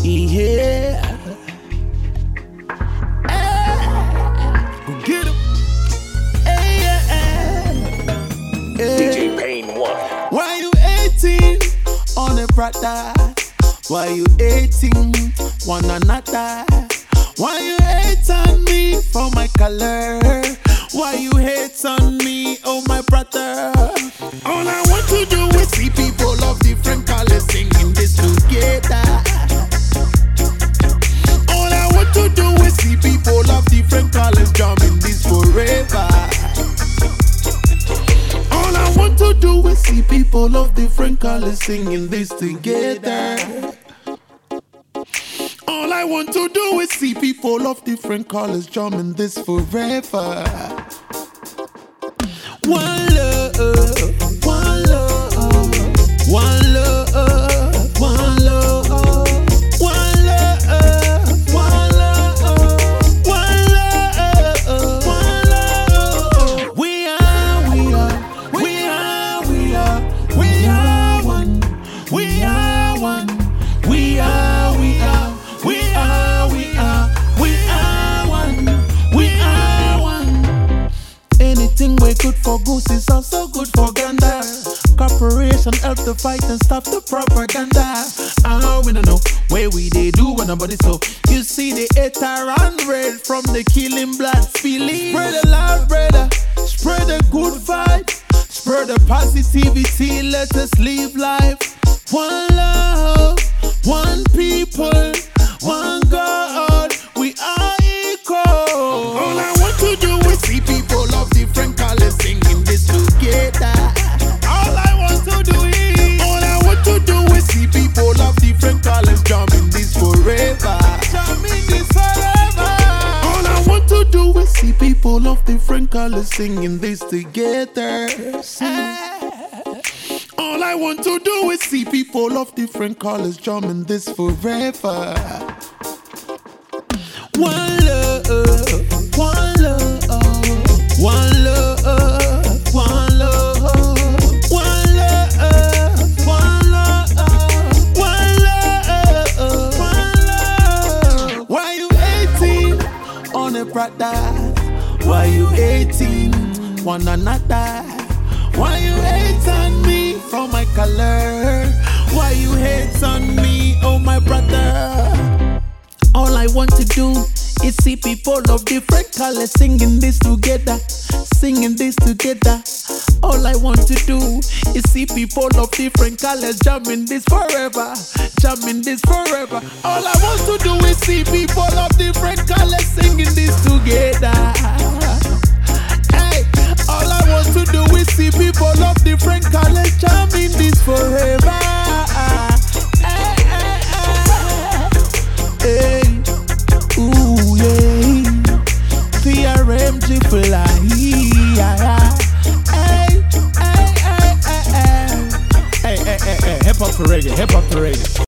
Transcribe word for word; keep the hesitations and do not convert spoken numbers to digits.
Yeah. Hey. Get him. Hey, yeah. Hey. D J Pain one. Why you eighteen on a brother? Why you eighteen one another? Why you hate on me for my color? Why you hate on me, oh my brother? All I want to do is see people of different colors singing this together. All I want to do is see people of different colors jamming this forever. All I want to do is see people of different colors singing this together. All I want to do is see people of different colors jamming this forever. One love, one love, one love, one love, one love, one love, one love, one love. We are, we are, we are, we are, we are one. We are one. We are, we are. We are, we are, we are one. We are one. Anything we good for goose is also good for gander. Cooperation help the fight and stop the propaganda. Ah, we don't know where we they do when nobody so. You see the hater and red from the killing blood spilling. Spread the love, brother. Spread the good vibe. Spread the positivity. Let us live life. One love, one people. One God, we are equal. All I want to do is see people of different colors singing this together. All I want to do is, all I want to do is see people of different colors jamming this forever. Jamming this forever. All I want to do is see people of different colors singing this together. All I want to do is see people of different colors jamming this forever. One love, one love, one love, one love, one love, one love, one love, one love. Why you eighteen on a brother? Why you eighteen one another? Why you hate on me for my color? Why you hate on me, oh my brother? All I want to do is see people of different colors singing this together, singing this together. All I want to do is see people of different colors jamming this forever, jamming this forever. All I want to do is see people of different colors singing this together. Hey, all I want to do is see people of different colors jamming this forever. Hey, hey, hey, hey. Ooh, yeah. V R M G fly. Hey, hey, hey, hey, hey, hey, hey, hey, hip hop to reggae, hip hop to reggae.